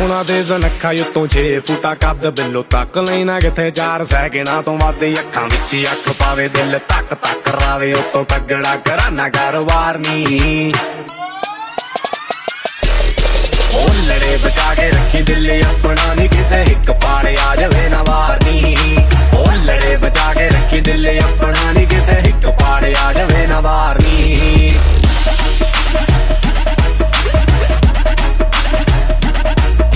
ਸੋਨਾ ਦੇ ਜ਼ਨੱਖਾ ਉੱਤੋਂ 6 ਫੁੱਟਾ ਕੱਦ ਬਿੱਲੋ ਤੱਕ ਲੈਣਾ ਕਿੱਥੇ 4 ਸੈਕਿੰਡਾਂ ਤੋਂ ਵੱਧ ਅੱਖਾਂ ਵਿੱਚ ਹੀ ਅੱਖ ਪਾਵੇ ਦਿਲ ਤੱਕ ਤੱਕ ਰਾਵੇ ਉੱਤੋਂ ਤਗੜਾ ਕਰਾਨਾ ਕਾਰੋਬਾਰ ਨੀ ਉਹ ਲੜੇ ਬਚਾ ਕੇ ਰੱਖੀ ਦਿਲ ਆਪਣਾ ਨੀ ਕਿਤੇ ਇੱਕ ਪਾੜ ਆ ਜਾਵੇ ਨਾ ਵਾਰ ਨੀ ਉਹ ਲੜੇ ਬਚਾ ਕੇ ਰੱਖੀ ਦਿਲ ਆਪਣਾ ਨੀ